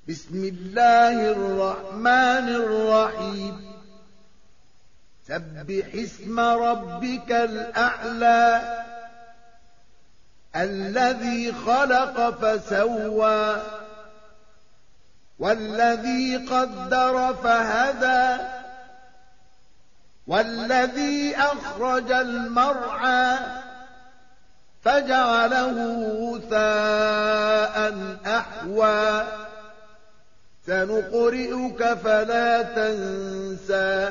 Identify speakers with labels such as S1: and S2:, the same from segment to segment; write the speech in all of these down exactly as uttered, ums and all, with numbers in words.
S1: بسم الله الرحمن الرحيم سبح اسم ربك الأعلى الذي خلق فسوى والذي قدر فهدى والذي أخرج المرعى فجعله غثاء أحوى سنقرئك فلا تنسى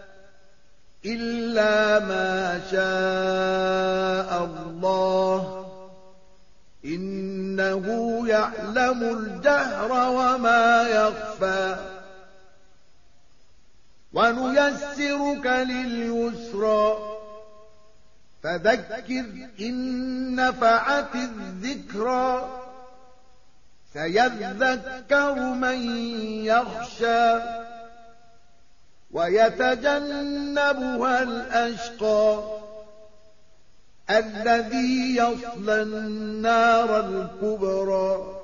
S1: إلا ما شاء الله إنه يعلم الجهر وما يخفى ونيسرك لليسرى فذكر إن نفعت الذكرى سيذكر من يخشى ويتجنبها الأشقى الذي يصلى النار الكبرى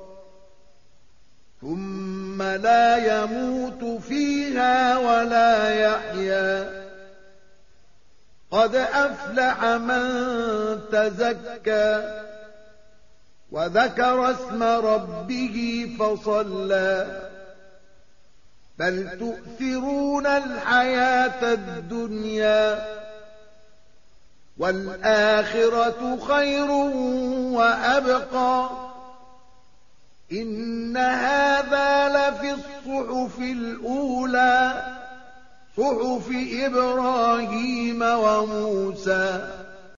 S1: ثم لا يموت فيها ولا يحيا قد أفلح من تزكى وذكر اسم ربه فصلى بل تؤثرون الحياة الدنيا والآخرة خير وأبقى إن هذا لفي الصحف الأولى صحف إبراهيم وموسى